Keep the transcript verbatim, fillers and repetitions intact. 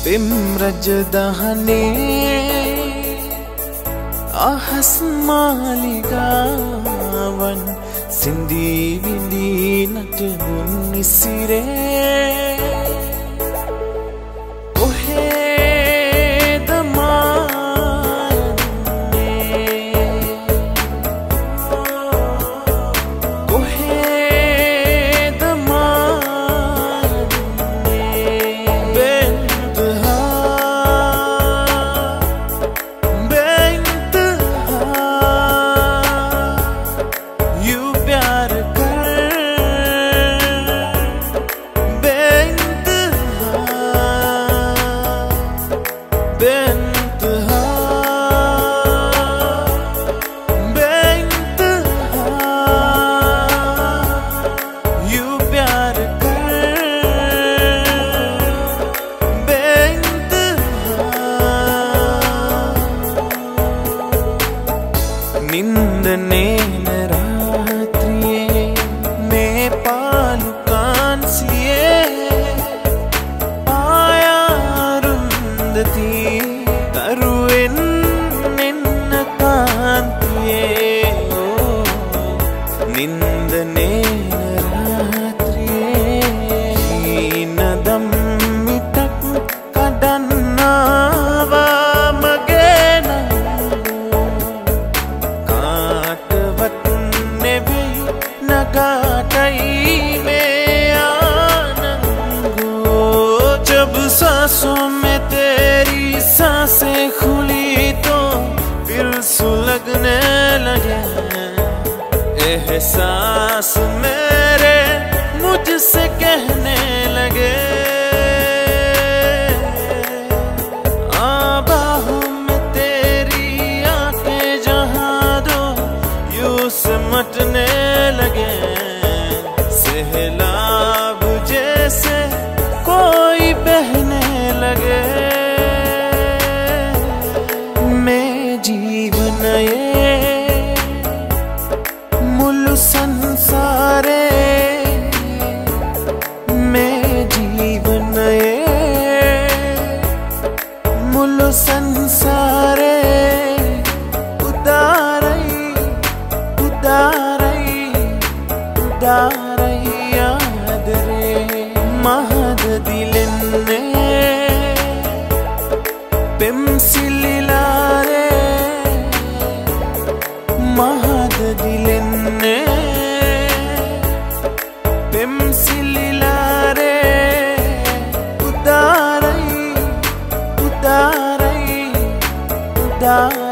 පෙම් රජදහනේ අහස් මාලිගාවන් සිඳී විඳී නටබුන් නිසිරේ කොහෙද මාන්නේ කොහෙද මාන්නේ निंदने न रात्रिये में पालू कांसिये आया रुंदती तरुएन निन्न कांतिये निंदने न रात्रिये नदम मिटक kadanawa गाटई में आनंगो जब सांसों में तेरी सांसें खुली तो फिर सुलगने लगे एहसास मेरे मुझसे कहने लगे आबाहों में तेरी आंखें जहाँ दो यूं सिमटने लगे सहलाब जैसे कोई बहने लगे मैं जीवन ये मुल्लु संसारे मैं जीवन ये मुल्लु संसारे उदारई उदारई उदारई याद रे महद दिलने पेंसिलिलारे महद दिलने पेंसिलिलारे उदारई उदारई उदारई